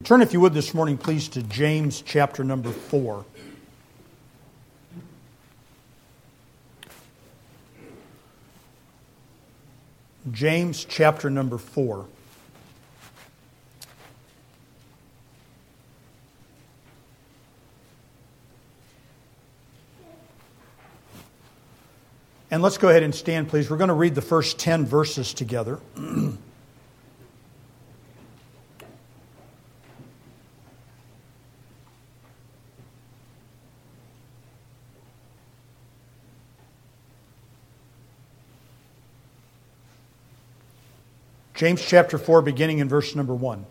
Turn, if you would, this morning, please, to James chapter number 4. James chapter number 4. And let's go ahead and stand, please. We're going to read the first 10 verses together. James chapter 4, beginning in verse number 1.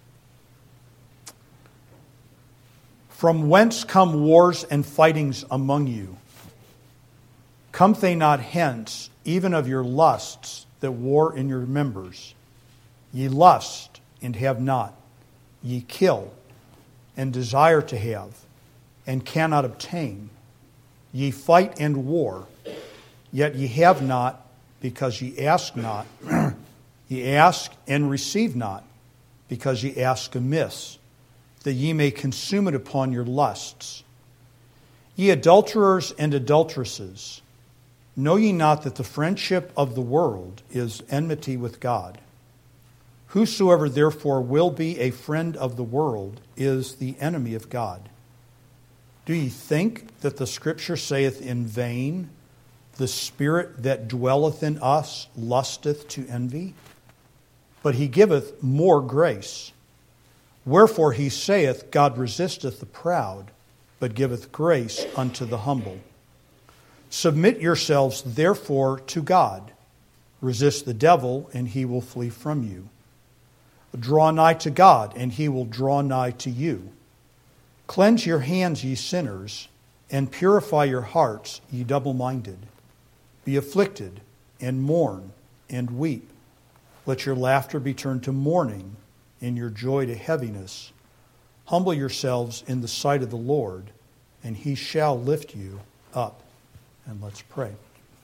From whence come wars and fightings among you? Come they not hence, even of your lusts that war in your members? Ye lust, and have not. Ye kill, and desire to have, and cannot obtain. Ye fight and war, yet ye have not, because ye ask not. Ye ask and receive not, because ye ask amiss, that ye may consume it upon your lusts. Ye adulterers and adulteresses, know ye not that the friendship of the world is enmity with God? Whosoever therefore will be a friend of the world is the enemy of God. Do ye think that the Scripture saith in vain, the Spirit that dwelleth in us lusteth to envy? But he giveth more grace. Wherefore he saith, God resisteth the proud, but giveth grace unto the humble. Submit yourselves therefore to God. Resist the devil, and he will flee from you. Draw nigh to God, and he will draw nigh to you. Cleanse your hands, ye sinners, and purify your hearts, ye double-minded. Be afflicted, and mourn, and weep. Let your laughter be turned to mourning, and your joy to heaviness. Humble yourselves in the sight of the Lord, and he shall lift you up. And let's pray.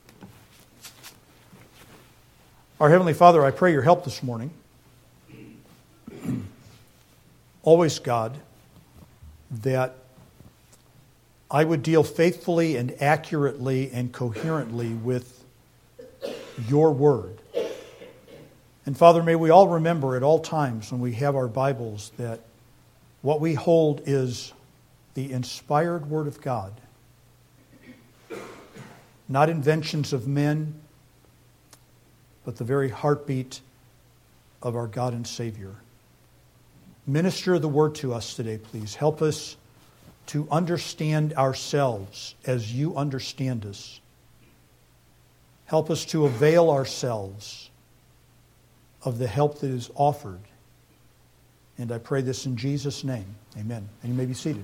Our Heavenly Father, I pray your help this morning. Always, God, that I would deal faithfully and accurately and coherently with your word. And Father, may we all remember at all times when we have our Bibles that what we hold is the inspired Word of God. Not inventions of men, but the very heartbeat of our God and Savior. Minister the Word to us today, please. Help us to understand ourselves as you understand us. Help us to avail ourselves of the help that is offered. And I pray this in Jesus' name. Amen. And you may be seated.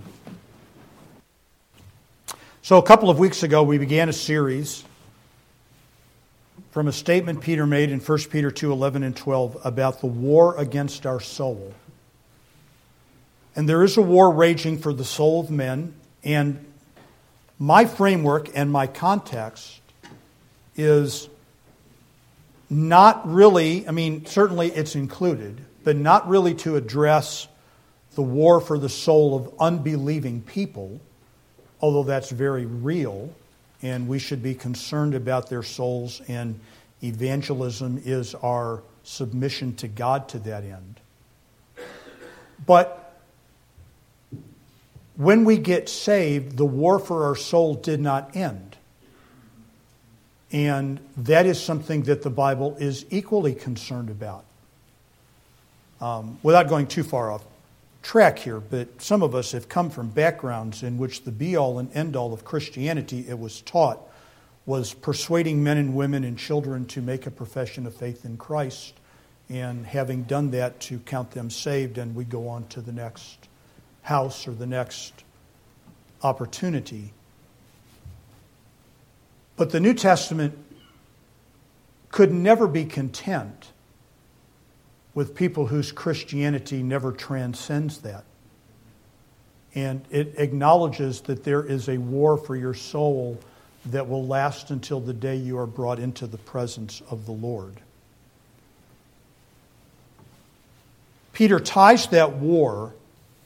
So a couple of weeks ago, we began a series from a statement Peter made in 1 Peter 2:11 and 12 about the war against our soul. And there is a war raging for the soul of men, and my framework and my context is not really, certainly it's included, but not really to address the war for the soul of unbelieving people, although that's very real, and we should be concerned about their souls, and evangelism is our submission to God to that end. But when we get saved, the war for our soul did not end. And that is something that the Bible is equally concerned about. Without going too far off track here, but some of us have come from backgrounds in which the be-all and end-all of Christianity, it was taught, was persuading men and women and children to make a profession of faith in Christ, and having done that, to count them saved, and we go on to the next house or the next opportunity. But the New Testament could never be content with people whose Christianity never transcends that. And it acknowledges that there is a war for your soul that will last until the day you are brought into the presence of the Lord. Peter ties that war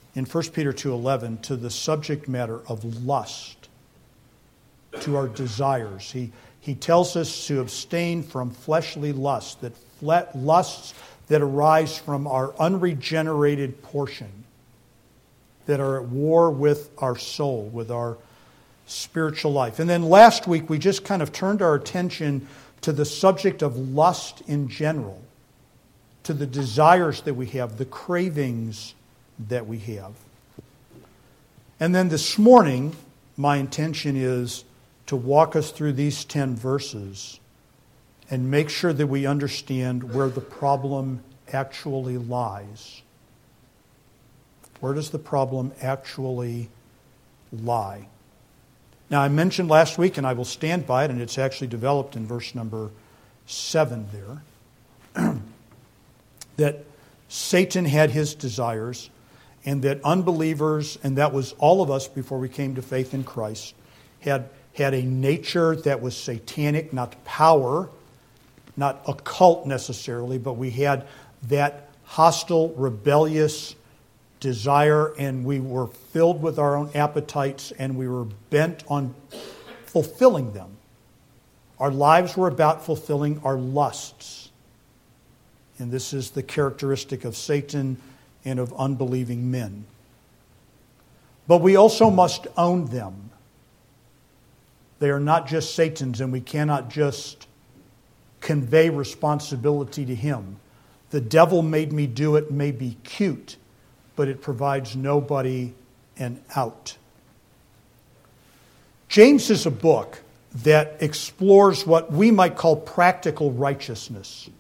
in 1 Peter 2:11 to the subject matter of lust, to our desires. He tells us to abstain from fleshly lusts, lusts that arise from our unregenerated portion, that are at war with our soul, with our spiritual life. And then last week we just kind of turned our attention to the subject of lust in general, to the desires that we have, the cravings that we have. And then this morning, my intention is to walk us through these 10 verses and make sure that we understand where the problem actually lies. Where does the problem actually lie? Now, I mentioned last week, and I will stand by it, and it's actually developed in verse number 7 there, that Satan had his desires, and that unbelievers, and that was all of us before we came to faith in Christ, had a nature that was satanic, not power, not occult necessarily, but we had that hostile, rebellious desire, and we were filled with our own appetites, and we were bent on fulfilling them. Our lives were about fulfilling our lusts. And this is the characteristic of Satan and of unbelieving men. But we also must own them. They are not just Satan's, and we cannot just convey responsibility to him. The devil made me do it may be cute, but it provides nobody an out. James is a book that explores what we might call practical righteousness.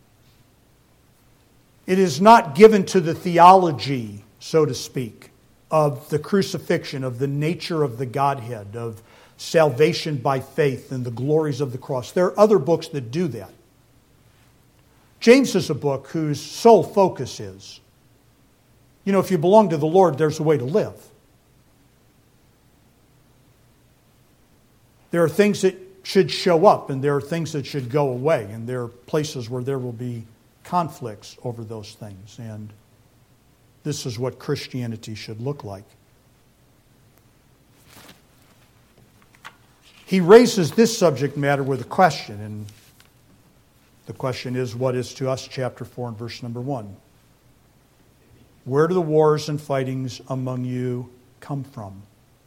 It is not given to the theology, so to speak, of the crucifixion, of the nature of the Godhead, of salvation by faith and the glories of the cross. There are other books that do that. James is a book whose sole focus is, if you belong to the Lord, there's a way to live. There are things that should show up, and there are things that should go away, and there are places where there will be conflicts over those things. And this is what Christianity should look like. He raises this subject matter with a question, and the question is, what is to us, chapter 4 and verse number 1? Where do the wars and fightings among you come from?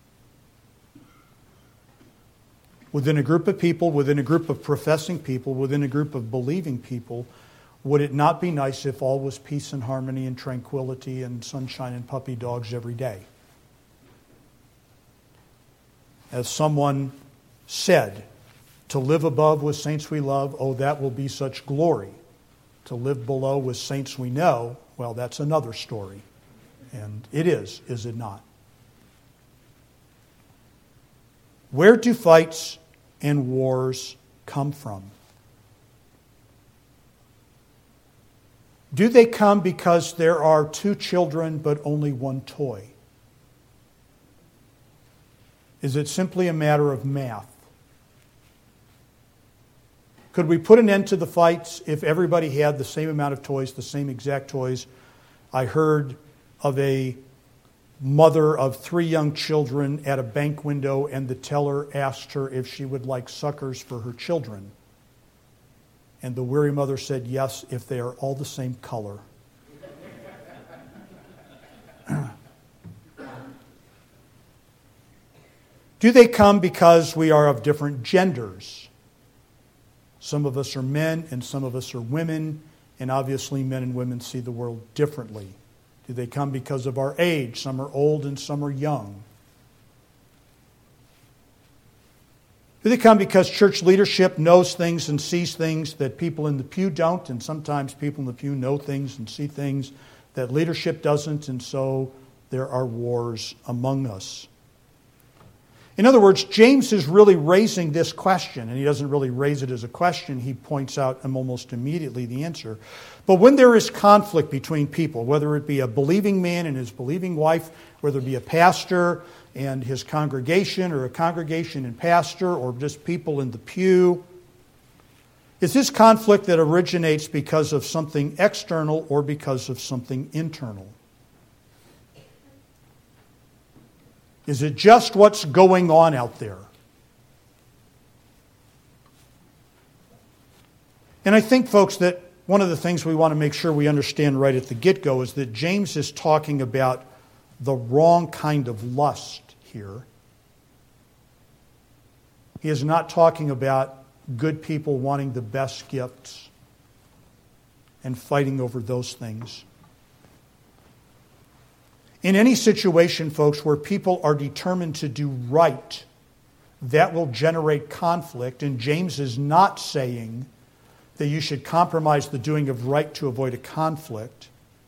Within a group of people, within a group of professing people, within a group of believing people, would it not be nice if all was peace and harmony and tranquility and sunshine and puppy dogs every day? As someone said, to live above with saints we love, oh, that will be such glory. To live below with saints we know, well, that's another story. And it is it not? Where do fights and wars come from? Do they come because there are 2 children but only 1 toy? Is it simply a matter of math? Could we put an end to the fights if everybody had the same amount of toys, the same exact toys? I heard of a mother of 3 young children at a bank window, and the teller asked her if she would like suckers for her children. And the weary mother said, yes, if they are all the same color. Do they come because we are of different genders? Some of us are men and some of us are women, and obviously men and women see the world differently. Do they come because of our age? Some are old and some are young. Do they come because church leadership knows things and sees things that people in the pew don't, and sometimes people in the pew know things and see things that leadership doesn't, and so there are wars among us? In other words, James is really raising this question, and he doesn't really raise it as a question. He points out almost immediately the answer. But when there is conflict between people, whether it be a believing man and his believing wife, whether it be a pastor and his congregation, or a congregation and pastor, or just people in the pew, is this conflict that originates because of something external or because of something internal? Is it just what's going on out there? And I think, folks, that one of the things we want to make sure we understand right at the get-go is that James is talking about the wrong kind of lust here. He is not talking about good people wanting the best gifts and fighting over those things. In any situation, folks, where people are determined to do right, that will generate conflict. And James is not saying that you should compromise the doing of right to avoid a conflict.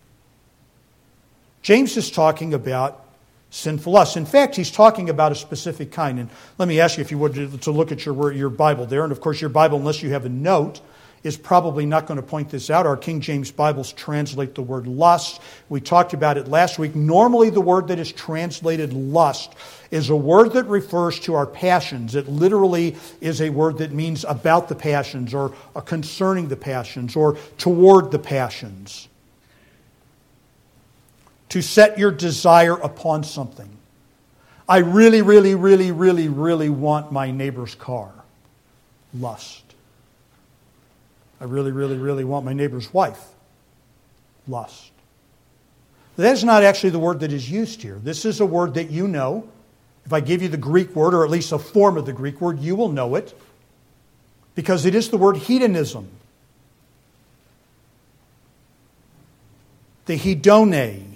James is talking about sinful lust. In fact, he's talking about a specific kind. And let me ask you, if you would, to look at your Bible there. And of course, your Bible, unless you have a note, is probably not going to point this out. Our King James Bibles translate the word lust. We talked about it last week. Normally, the word that is translated lust is a word that refers to our passions. It literally is a word that means about the passions, or concerning the passions, or toward the passions. To set your desire upon something. I really, really, really, really, really want my neighbor's car. Lust. I really, really, really want my neighbor's wife. Lust. That is not actually the word that is used here. This is a word that you know. If I give you the Greek word, or at least a form of the Greek word, you will know it. Because it is the word hedonism. The hedone.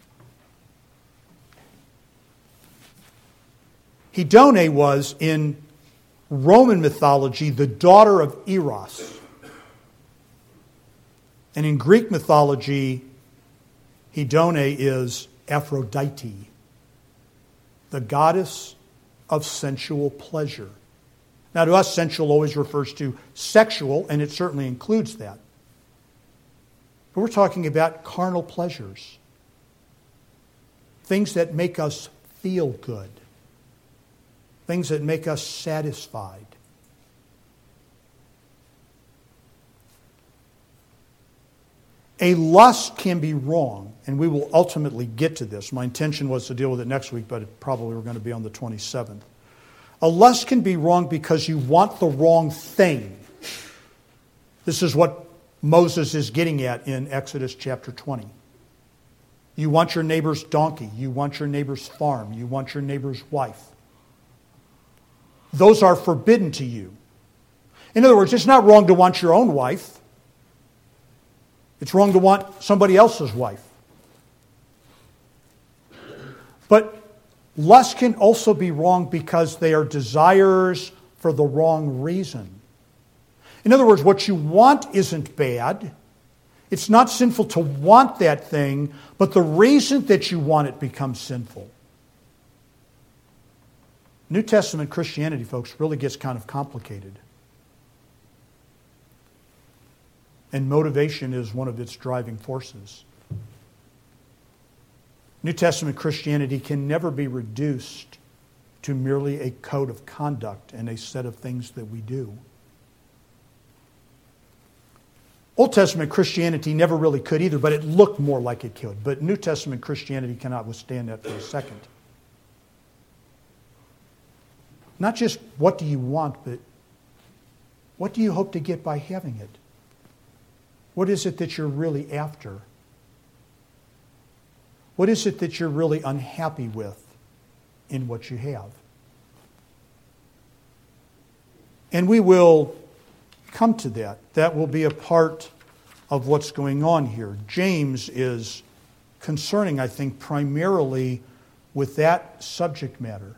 Hedone was, in Roman mythology, the daughter of Eros. And in Greek mythology, Hedone is Aphrodite, the goddess of sensual pleasure. Now, to us, sensual always refers to sexual, and it certainly includes that. But we're talking about carnal pleasures, things that make us feel good, things that make us satisfied. A lust can be wrong, and we will ultimately get to this. My intention was to deal with it next week, but it probably we're going to be on the 27th. A lust can be wrong because you want the wrong thing. This is what Moses is getting at in Exodus chapter 20. You want your neighbor's donkey. You want your neighbor's farm. You want your neighbor's wife. Those are forbidden to you. In other words, it's not wrong to want your own wife. It's wrong to want somebody else's wife. But lust can also be wrong because they are desires for the wrong reason. In other words, what you want isn't bad. It's not sinful to want that thing, but the reason that you want it becomes sinful. New Testament Christianity, folks, really gets kind of complicated. And motivation is one of its driving forces. New Testament Christianity can never be reduced to merely a code of conduct and a set of things that we do. Old Testament Christianity never really could either, but it looked more like it could. But New Testament Christianity cannot withstand that for a second. Not just what do you want, but what do you hope to get by having it? What is it that you're really after? What is it that you're really unhappy with in what you have? And we will come to that. That will be a part of what's going on here. James is concerning, I think, primarily with that subject matter.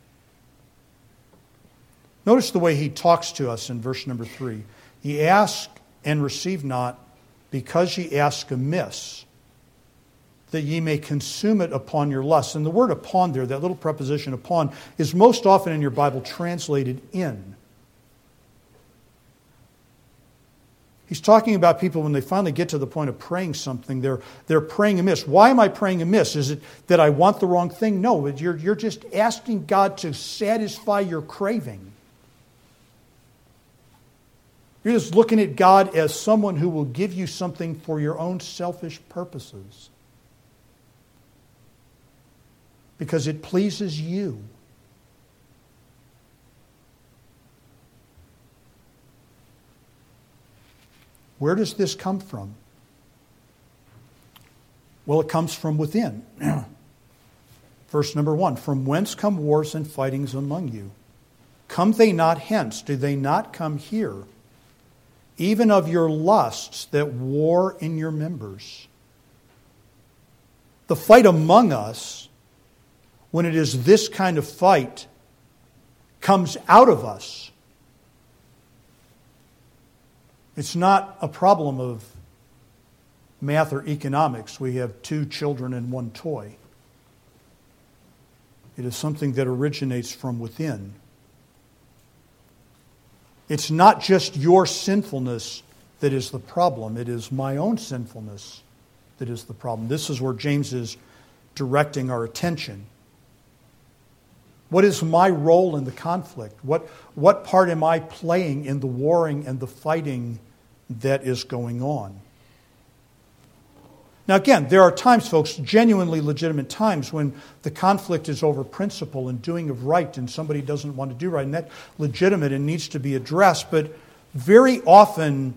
Notice the way he talks to us in verse number 3. Ye ask and receive not, because ye ask amiss, that ye may consume it upon your lusts. And the word upon there, that little preposition upon, is most often in your Bible translated in. He's talking about people when they finally get to the point of praying something, they're praying amiss. Why am I praying amiss? Is it that I want the wrong thing? No, you're just asking God to satisfy your craving. You're just looking at God as someone who will give you something for your own selfish purposes. because it pleases you. Where does this come from? Well, it comes from within. Verse number 1, from whence come wars and fightings among you? Come they not hence? Do they not come here? Even of your lusts that war in your members. The fight among us, when it is this kind of fight, comes out of us. It's not a problem of math or economics. We have 2 children and 1 toy. It is something that originates from within. It's not just your sinfulness that is the problem. It is my own sinfulness that is the problem. This is where James is directing our attention. What is my role in the conflict? What part am I playing in the warring and the fighting that is going on? Now again, there are times, folks, genuinely legitimate times when the conflict is over principle and doing of right and somebody doesn't want to do right, and that's legitimate and needs to be addressed. But very often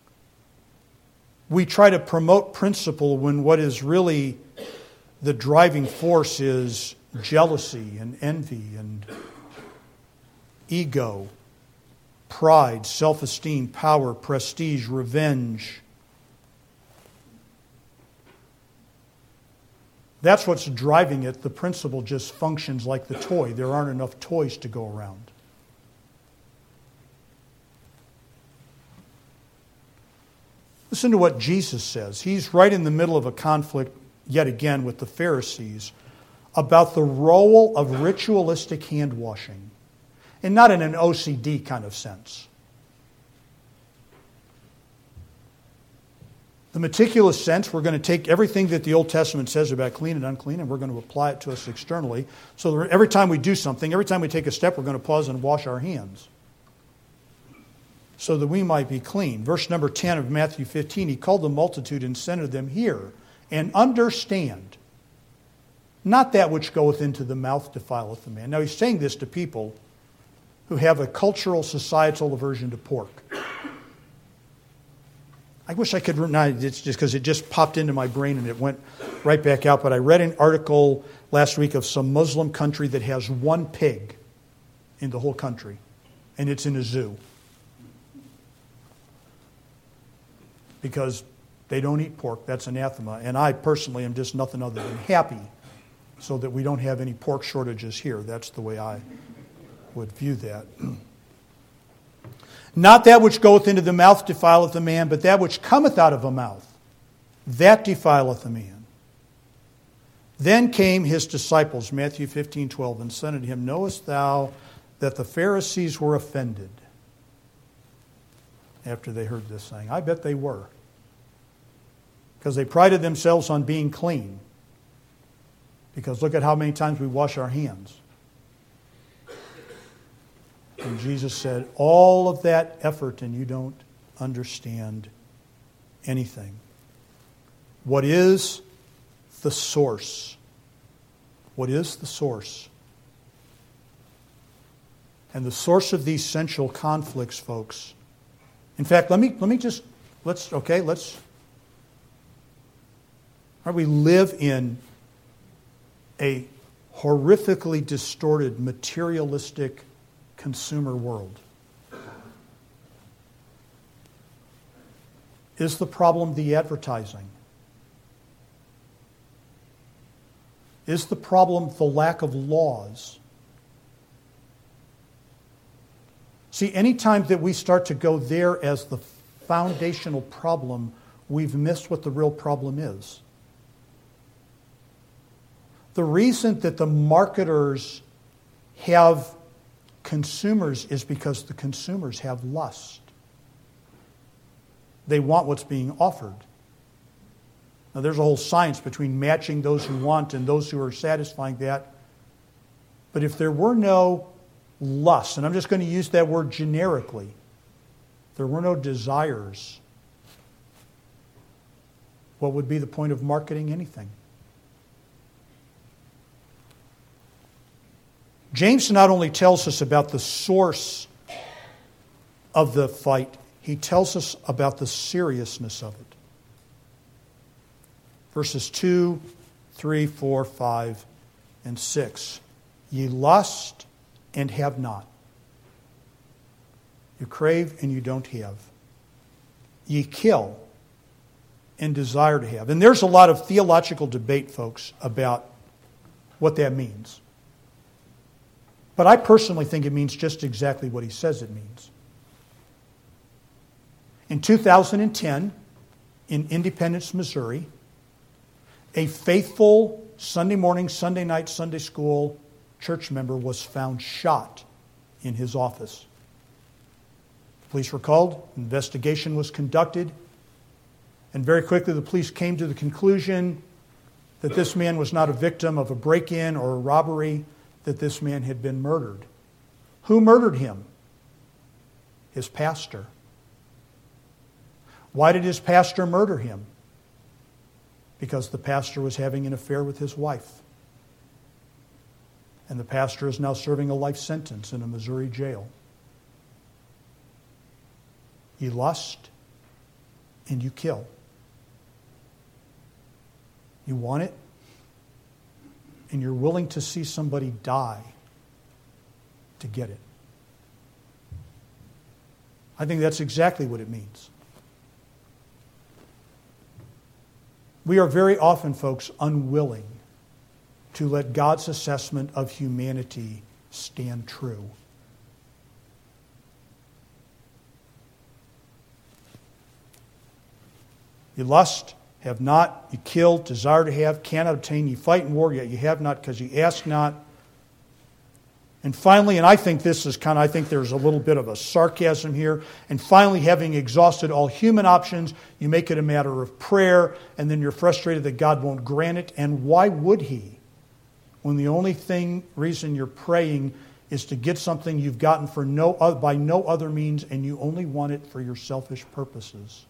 we try to promote principle when what is really the driving force is jealousy and envy and ego, pride, self-esteem, power, prestige, revenge. That's what's driving it. The principle just functions like the toy. There aren't enough toys to go around. Listen to what Jesus says. He's right in the middle of a conflict, yet again, with the Pharisees about the role of ritualistic hand washing, and not in an OCD kind of sense. The meticulous sense, we're going to take everything that the Old Testament says about clean and unclean, and we're going to apply it to us externally. So every time we do something, every time we take a step, we're going to pause and wash our hands so that we might be clean. Verse number 10 of Matthew 15, he called the multitude and said to them, hear and understand, not that which goeth into the mouth defileth the man. Now he's saying this to people who have a cultural, societal aversion to pork. I wish I could, it's just because it just popped into my brain and it went right back out. But I read an article last week of some Muslim country that has 1 pig in the whole country, and it's in a zoo. Because they don't eat pork, that's anathema. And I personally am just nothing other than happy so that we don't have any pork shortages here. That's the way I would view that. Not that which goeth into the mouth defileth a man, but that which cometh out of a mouth, that defileth a man. Then came his disciples, Matthew 15:12, and said unto him, knowest thou that the Pharisees were offended after they heard this saying? I bet they were. Because they prided themselves on being clean. Because look at how many times we wash our hands. And Jesus said, all of that effort and you don't understand anything. What is the source? What is the source? And the source of these central conflicts, folks. In fact, we live in a horrifically distorted, materialistic consumer world. Is the problem the advertising? Is the problem the lack of laws? See, anytime that we start to go there as the foundational problem, we've missed what the real problem is. The reason that the marketers have consumers is because the consumers have lust. They want what's being offered. Now, there's a whole science between matching those who want and those who are satisfying that. But if there were no lust, and I'm just going to use that word generically, if there were no desires, what would be the point of marketing anything? James not only tells us about the source of the fight, he tells us about the seriousness of it. Verses 2, 3, 4, 5, and 6. Ye lust and have not. You crave and you don't have. Ye kill and desire to have. And there's a lot of theological debate, folks, about what that means. But I personally think it means just exactly what he says it means. In 2010, in Independence, Missouri, a faithful Sunday morning, Sunday night, Sunday school church member was found shot in his office. Police were called, investigation was conducted, and very quickly the police came to the conclusion that this man was not a victim of a break-in or a robbery, that this man had been murdered. Who murdered him? His pastor. Why did his pastor murder him? Because the pastor was having an affair with his wife. And the pastor is now serving a life sentence in a Missouri jail. You lust and you kill. You want it, and you're willing to see somebody die to get it. I think that's exactly what it means. We are very often, folks, unwilling to let God's assessment of humanity stand true. You lust, have not, you kill, desire to have, cannot obtain, you fight in war, yet you have not because you ask not. And finally, and I think this is I think there's a little bit of a sarcasm here, and finally, having exhausted all human options, you make it a matter of prayer, and then you're frustrated that God won't grant it. And why would He? When the only reason you're praying is to get something you've gotten by no other means, and you only want it for your selfish purposes.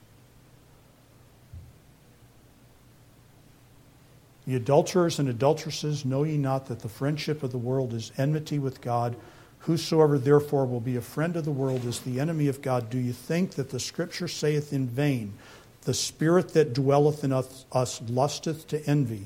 Ye adulterers and adulteresses, know ye not that the friendship of the world is enmity with God? Whosoever therefore will be a friend of the world is the enemy of God. Do you think that the Scripture saith in vain, the spirit that dwelleth in us lusteth to envy?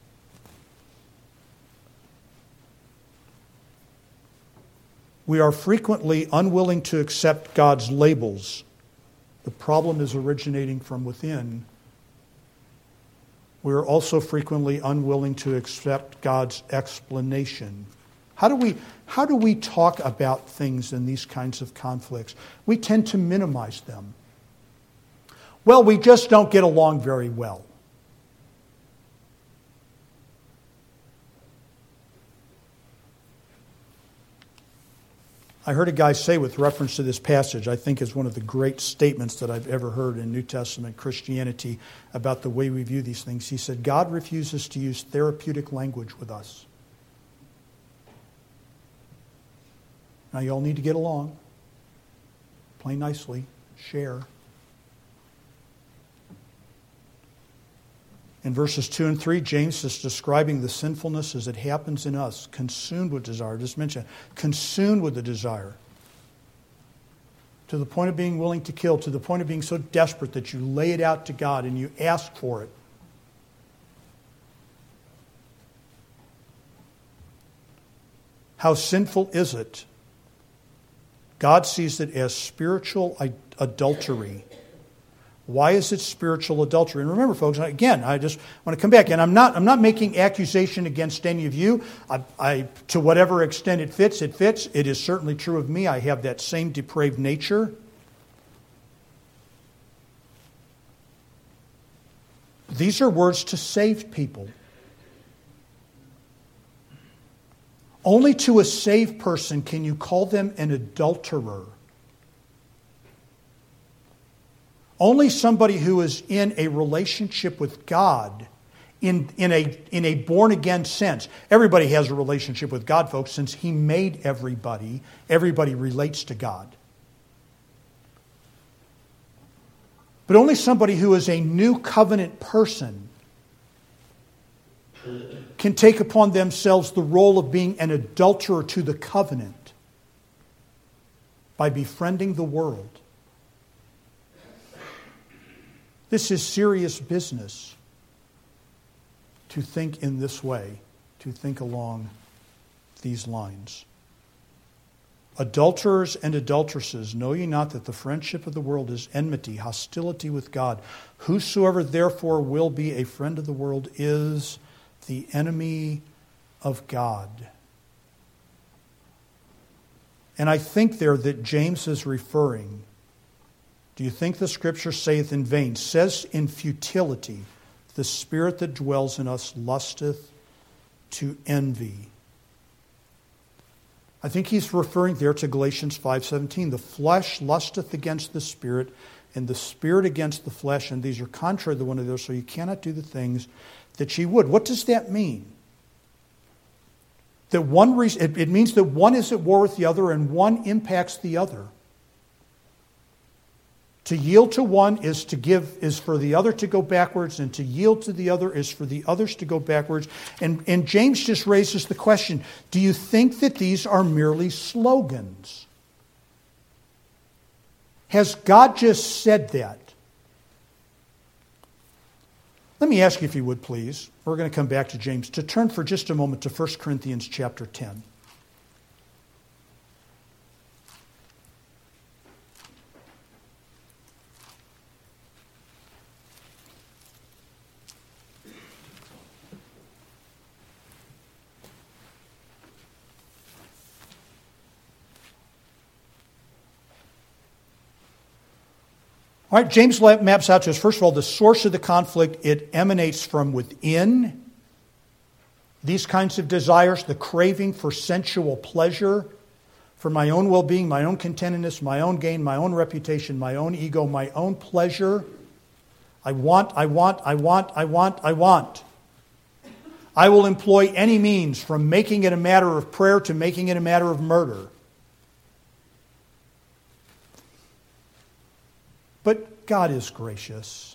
We are frequently unwilling to accept God's labels. The problem is originating from within. We are also frequently unwilling to accept God's explanation. How do we talk about things in these kinds of conflicts? We tend to minimize them. Well, we just don't get along very well. I heard a guy say with reference to this passage, I think is one of the great statements that I've ever heard in New Testament Christianity about the way we view these things. He said, God refuses to use therapeutic language with us. Now you all need to get along. Play nicely. Share. In verses 2 and 3, James is describing the sinfulness as it happens in us, consumed with desire. Just mentioned, consumed with the desire. To the point of being willing to kill, to the point of being so desperate that you lay it out to God and you ask for it. How sinful is it? God sees it as spiritual adultery. Why is it spiritual adultery? And remember, folks, again, I just want to come back, and I'm not making accusation against any of you. To whatever extent it fits, it fits. It is certainly true of me. I have that same depraved nature. These are words to save people. Only to a saved person can you call them an adulterer. Only somebody who is in a relationship with God, in a born-again sense. Everybody has a relationship with God, folks, since He made everybody. Everybody relates to God. But only somebody who is a new covenant person can take upon themselves the role of being an adulterer to the covenant by befriending the world. This is serious business to think in this way, to think along these lines. Adulterers and adulteresses, know ye not that the friendship of the world is enmity, hostility with God? Whosoever therefore will be a friend of the world is the enemy of God. And I think there that James is referring, do you think the Scripture saith in vain, says in futility, the spirit that dwells in us lusteth to envy? I think he's referring there to Galatians 5:17. The flesh lusteth against the spirit, and the spirit against the flesh, and these are contrary to one another, so you cannot do the things that ye would. What does that mean? That one reason, it means that one is at war with the other, and one impacts the other. To yield to one is for the other to go backwards, and to yield to the other is for the others to go backwards. And James just raises the question, do you think that these are merely slogans? Has God just said that? Let me ask you, if you would please, we're going to come back to James, to turn for just a moment to 1 Corinthians chapter 10. All right, James maps out to us, first of all, the source of the conflict. It emanates from within. These kinds of desires, the craving for sensual pleasure, for my own well-being, my own contentedness, my own gain, my own reputation, my own ego, my own pleasure. I want. I will employ any means, from making it a matter of prayer to making it a matter of murder. But God is gracious.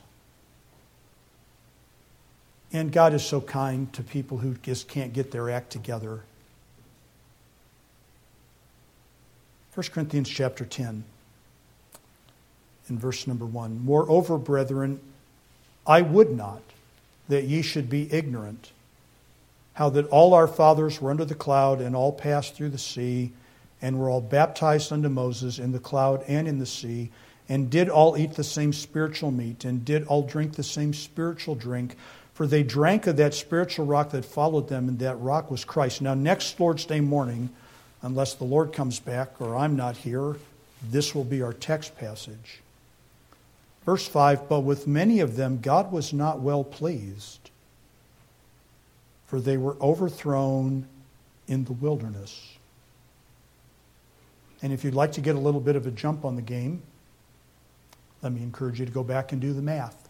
And God is so kind to people who just can't get their act together. 1 Corinthians chapter 10, in verse number 1. Moreover, brethren, I would not that ye should be ignorant, how that all our fathers were under the cloud, and all passed through the sea, and were all baptized unto Moses in the cloud and in the sea, and did all eat the same spiritual meat, and did all drink the same spiritual drink. For they drank of that spiritual rock that followed them, and that rock was Christ. Now, next Lord's Day morning, unless the Lord comes back or I'm not here, this will be our text passage. Verse 5, but with many of them God was not well pleased, for they were overthrown in the wilderness. And if you'd like to get a little bit of a jump on the game, let me encourage you to go back and do the math.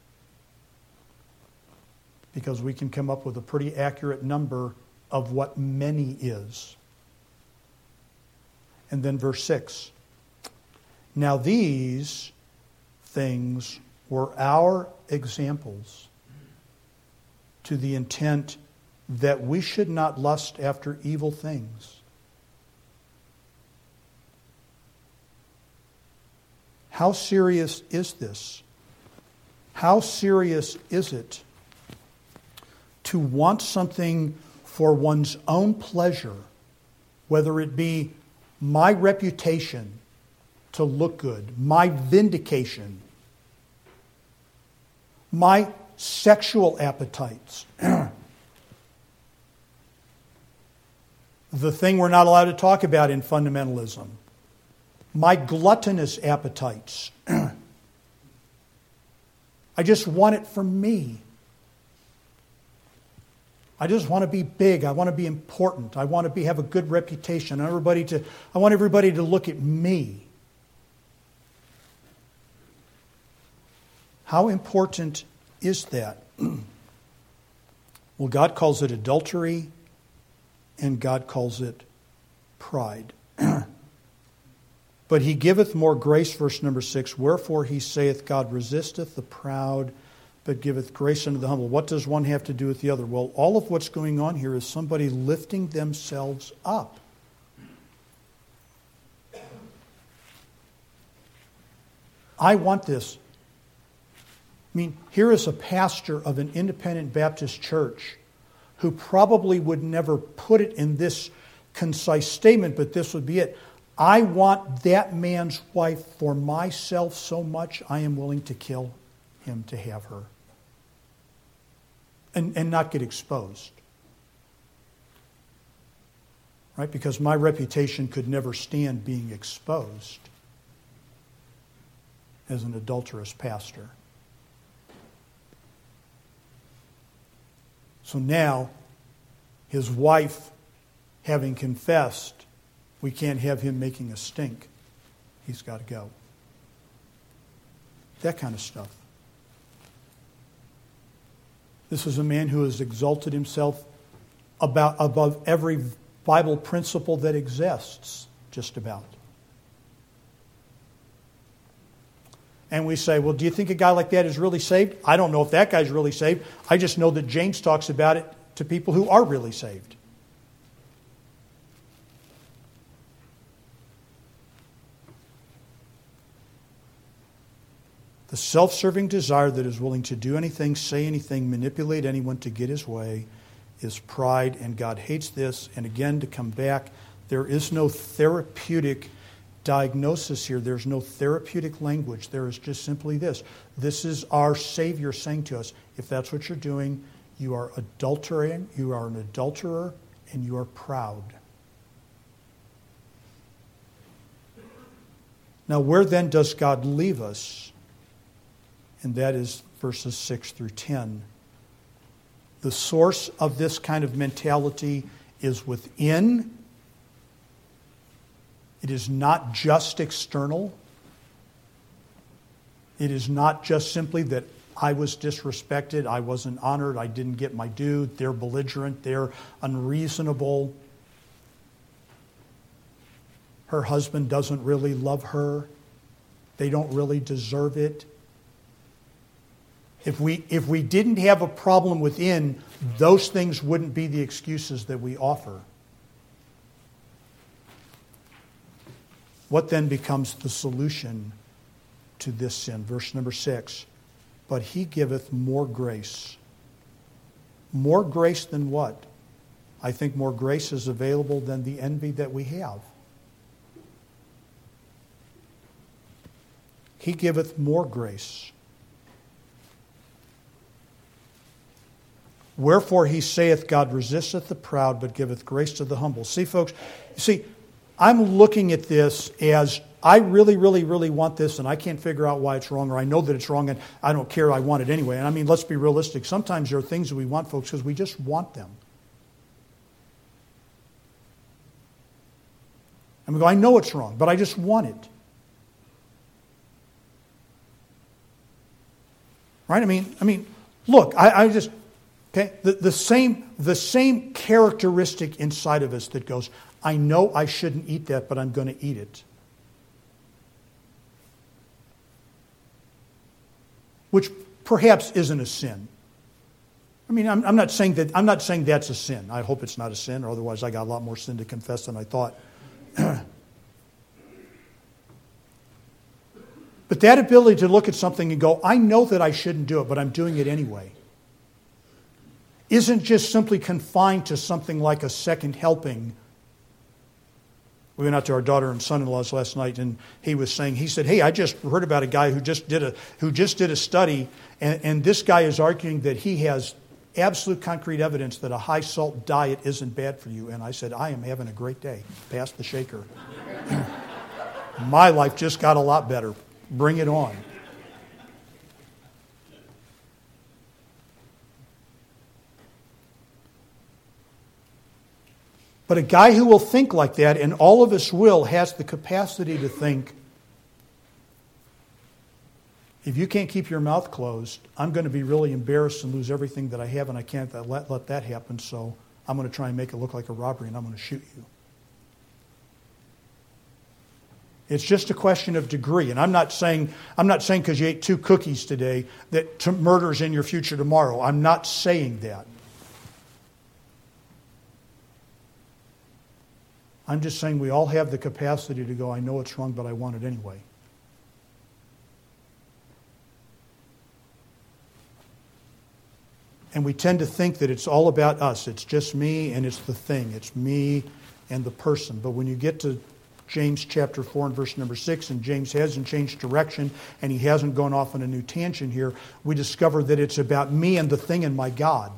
Because we can come up with a pretty accurate number of what many is. And then verse 6. Now these things were our examples, to the intent that we should not lust after evil things. How serious is this? How serious is it to want something for one's own pleasure, whether it be my reputation to look good, my vindication, my sexual appetites, the thing we're not allowed to talk about in fundamentalism, my gluttonous appetites. I just want it for me. I just want to be big. I want to be important. I want to have a good reputation. I want everybody to look at me. How important is that? Well, God calls it adultery, and God calls it pride. But he giveth more grace, verse number 6. Wherefore he saith, God resisteth the proud, but giveth grace unto the humble. What does one have to do with the other? Well, all of what's going on here is somebody lifting themselves up. I want this. I mean, here is a pastor of an independent Baptist church who probably would never put it in this concise statement, but this would be it. I want that man's wife for myself so much, I am willing to kill him to have her. And not get exposed. Right? Because my reputation could never stand being exposed as an adulterous pastor. So now, his wife, having confessed, we can't have him making a stink. He's got to go. That kind of stuff. This is a man who has exalted himself above every Bible principle that exists, just about. And we say, well, do you think a guy like that is really saved? I don't know if that guy's really saved. I just know that James talks about it to people who are really saved. The self-serving desire that is willing to do anything, say anything, manipulate anyone to get his way is pride, and God hates this. And again, to come back, there is no therapeutic diagnosis here. There's no therapeutic language. There is just simply this. This is our Savior saying to us, if that's what you're doing, you are adulterating, you are an adulterer, and you are proud. Now, where then does God leave us? And that is verses 6 through 10. The source of this kind of mentality is within. It is not just external. It is not just simply that I was disrespected, I wasn't honored, I didn't get my due, they're belligerent, they're unreasonable. Her husband doesn't really love her. They don't really deserve it. If we didn't have a problem within, those things wouldn't be the excuses that we offer. What then becomes the solution to this sin? Verse number 6. But he giveth more grace. More grace than what? I think more grace is available than the envy that we have. He giveth more grace. Wherefore he saith, God resisteth the proud, but giveth grace to the humble. See, folks, I'm looking at this as I really, really, really want this, and I can't figure out why it's wrong, or I know that it's wrong, and I don't care, I want it anyway. And I mean, let's be realistic. Sometimes there are things that we want, folks, because we just want them. And we go, I know it's wrong, but I just want it. Right? I mean, look, I just... Okay, the same characteristic inside of us that goes, I know I shouldn't eat that, but I'm going to eat it. Which perhaps isn't a sin. I mean, I'm not saying that's a sin. I hope it's not a sin, or otherwise I got a lot more sin to confess than I thought. But that ability to look at something and go, I know that I shouldn't do it, but I'm doing it anyway, isn't just simply confined to something like a second helping. We went out to our daughter and son-in-law's last night, and he said, hey, I just heard about a guy who just did a study, and this guy is arguing that he has absolute concrete evidence that a high salt diet isn't bad for you. And I said, I am having a great day. Pass the shaker. My life just got a lot better. Bring it on. But a guy who will think like that, and all of us will, has the capacity to think, if you can't keep your mouth closed, I'm going to be really embarrassed and lose everything that I have, and I can't let that happen, so I'm going to try and make it look like a robbery, and I'm going to shoot you. It's just a question of degree. And I'm not saying because you ate 2 cookies today that murder's in your future tomorrow. I'm not saying that. I'm just saying we all have the capacity to go, I know it's wrong, but I want it anyway. And we tend to think that it's all about us. It's just me and it's the thing. It's me and the person. But when you get to James chapter 4 and verse number 6, and James hasn't changed direction and he hasn't gone off on a new tangent here, we discover that it's about me and the thing and my God.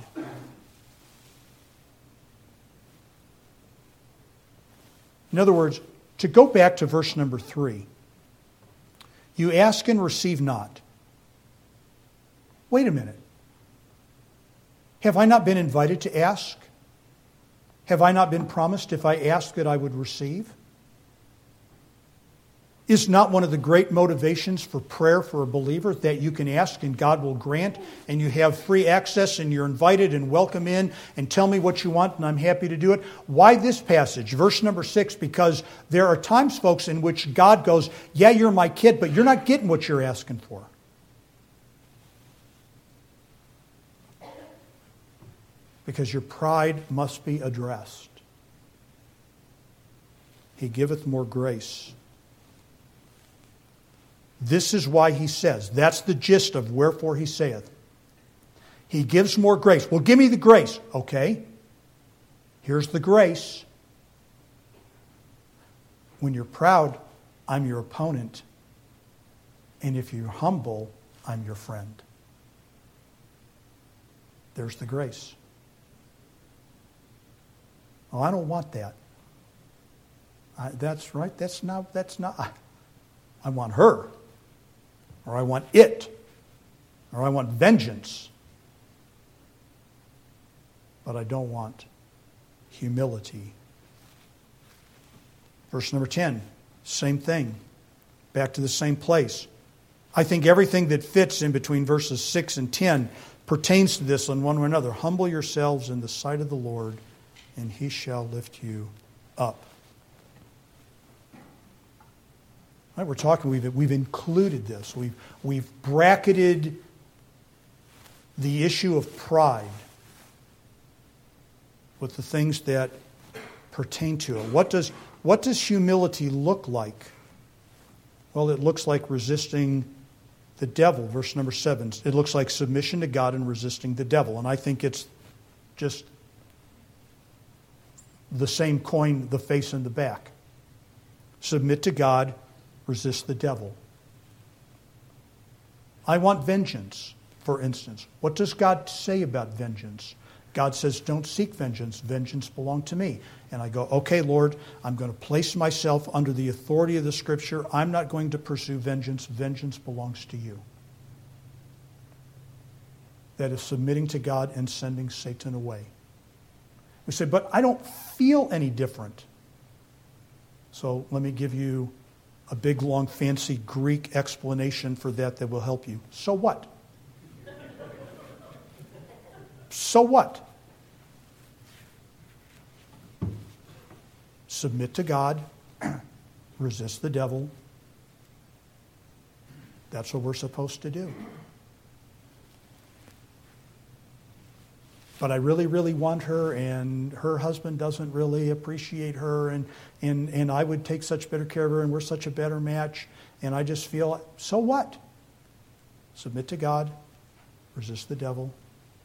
In other words, to go back to verse number 3, you ask and receive not. Wait a minute. Have I not been invited to ask? Have I not been promised if I ask that I would receive? Is not one of the great motivations for prayer for a believer that you can ask and God will grant, and you have free access and you're invited and welcome in, and tell me what you want and I'm happy to do it? Why this passage? Verse number 6, because there are times, folks, in which God goes, yeah, you're my kid, but you're not getting what you're asking for. Because your pride must be addressed. He giveth more grace. This is why he says, that's the gist of wherefore he saith. He gives more grace. Well, give me the grace. Okay. Here's the grace. When you're proud, I'm your opponent. And if you're humble, I'm your friend. There's the grace. Oh, I don't want that. That's right. That's not. I want her. Or I want it. Or I want vengeance. But I don't want humility. Verse number 10, same thing. Back to the same place. I think everything that fits in between verses 6 and 10 pertains to this on one or another. Humble yourselves in the sight of the Lord, and he shall lift you up. Right, we're talking, we've included this. We've bracketed the issue of pride with the things that pertain to it. What does humility look like? Well, it looks like resisting the devil. Verse number 7. It looks like submission to God and resisting the devil. And I think it's just the same coin, the face and the back. Submit to God, resist the devil. I want vengeance, for instance. What does God say about vengeance? God says, don't seek vengeance. Vengeance belongs to me. And I go, okay, Lord, I'm going to place myself under the authority of the Scripture. I'm not going to pursue vengeance. Vengeance belongs to you. That is submitting to God and sending Satan away. We say, but I don't feel any different. So let me give you a big, long, fancy Greek explanation for that will help you. So what? So what? Submit to God, resist the devil. That's what we're supposed to do. But I really, really want her, and her husband doesn't really appreciate her, and I would take such better care of her, and we're such a better match, and I just feel, so what? Submit to God, resist the devil.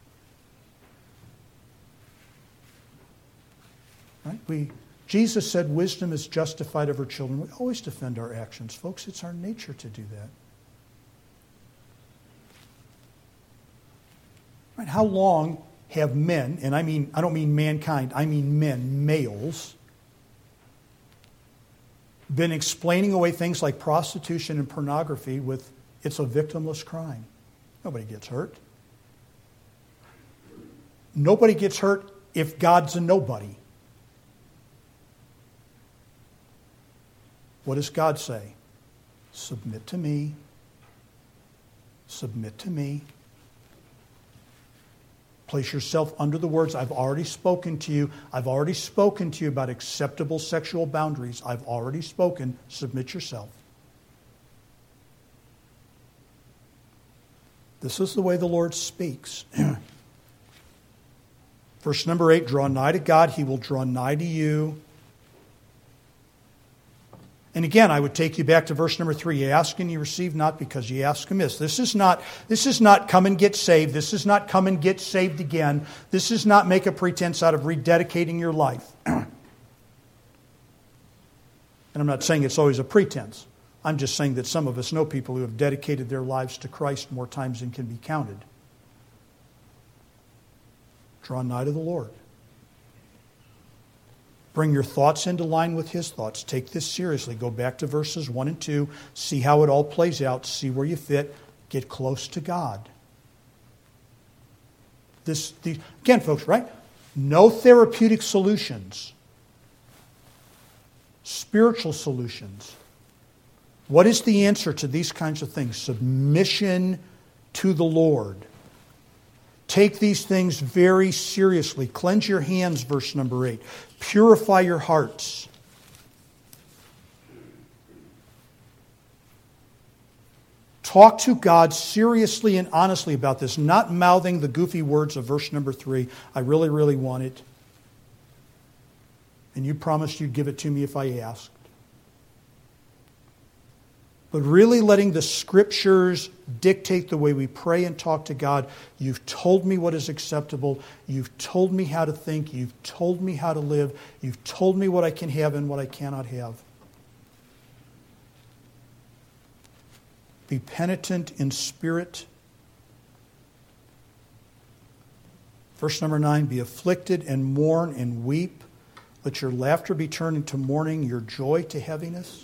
Right? Jesus said wisdom is justified of her children. We always defend our actions. Folks, it's our nature to do that. Right? How long have men, and I don't mean mankind, I mean men, males, been explaining away things like prostitution and pornography with it's a victimless crime? Nobody gets hurt. Nobody gets hurt if God's a nobody. What does God say? Submit to me. Submit to me. Place yourself under the words. I've already spoken to you. I've already spoken to you about acceptable sexual boundaries. I've already spoken. Submit yourself. This is the way the Lord speaks. Verse number 8, draw nigh to God, He will draw nigh to you. And again, I would take you back to verse number 3. You ask and you receive not because you ask amiss. This is not come and get saved. This is not come and get saved again. This is not make a pretense out of rededicating your life. And I'm not saying it's always a pretense. I'm just saying that some of us know people who have dedicated their lives to Christ more times than can be counted. Draw nigh to the Lord. Bring your thoughts into line with His thoughts. Take this seriously. Go back to verses 1 and 2. See how it all plays out. See where you fit. Get close to God. Again, folks, right? No therapeutic solutions. Spiritual solutions. What is the answer to these kinds of things? Submission to the Lord. Take these things very seriously. Cleanse your hands, verse number 8. Purify your hearts. Talk to God seriously and honestly about this, not mouthing the goofy words of verse number 3. I really, really want it. And you promised you'd give it to me if I asked. But really letting the Scriptures dictate the way we pray and talk to God. You've told me what is acceptable. You've told me how to think. You've told me how to live. You've told me what I can have and what I cannot have. Be penitent in spirit. Verse number 9, be afflicted and mourn and weep. Let your laughter be turned into mourning, your joy to heaviness.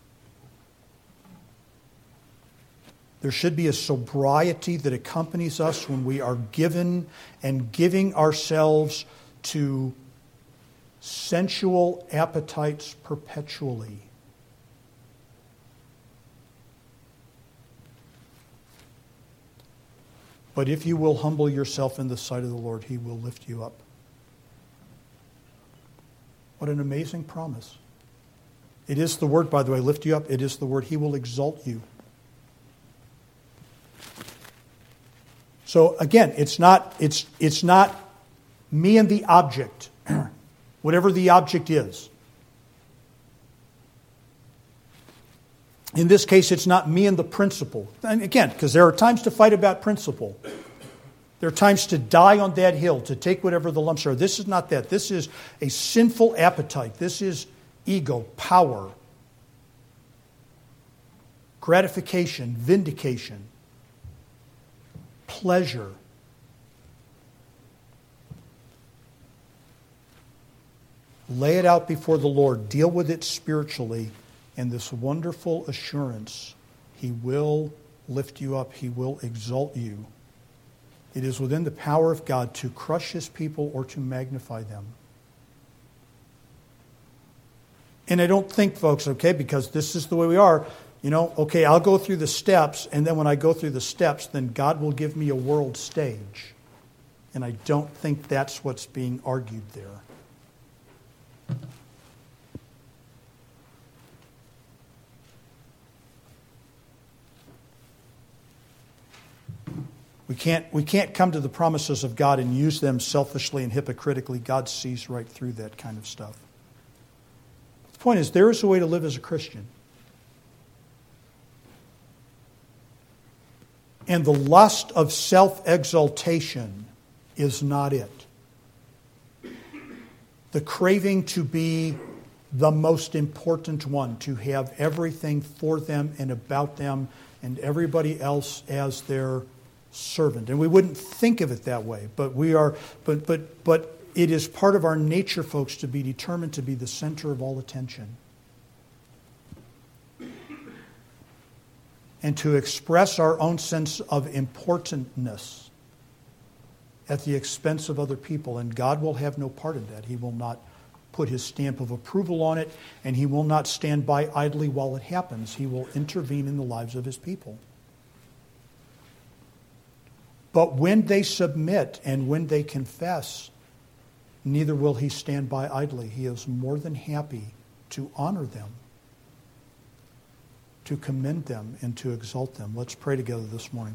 There should be a sobriety that accompanies us when we are given and giving ourselves to sensual appetites perpetually. But if you will humble yourself in the sight of the Lord, He will lift you up. What an amazing promise. It is the word, by the way, lift you up. It is the word, He will exalt you. So again, it's not me and the object, whatever the object is. In this case, it's not me and the principle. And again, because there are times to fight about principle. There are times to die on that hill, to take whatever the lumps are. This is not that. This is a sinful appetite. This is ego, power, gratification, vindication, pleasure. Lay it out before the Lord. Deal with it spiritually. And this wonderful assurance, He will lift you up. He will exalt you. It is within the power of God to crush His people or to magnify them. And I don't think, folks, okay, because this is the way we are, okay, I'll go through the steps, and then when I go through the steps, then God will give me a world stage. And I don't think that's what's being argued there. We can't come to the promises of God and use them selfishly and hypocritically. God sees right through that kind of stuff. The point is, there is a way to live as a Christian. And the lust of self-exaltation is not it. The craving to be the most important one, to have everything for them and about them and everybody else as their servant. And we wouldn't think of it that way, but we are but it is part of our nature, folks, to be determined to be the center of all attention. And to express our own sense of importantness at the expense of other people. And God will have no part in that. He will not put His stamp of approval on it, and He will not stand by idly while it happens. He will intervene in the lives of His people. But when they submit and when they confess, neither will he stand by idly. He is more than happy to honor them, to commend them, and to exalt them. Let's pray together this morning.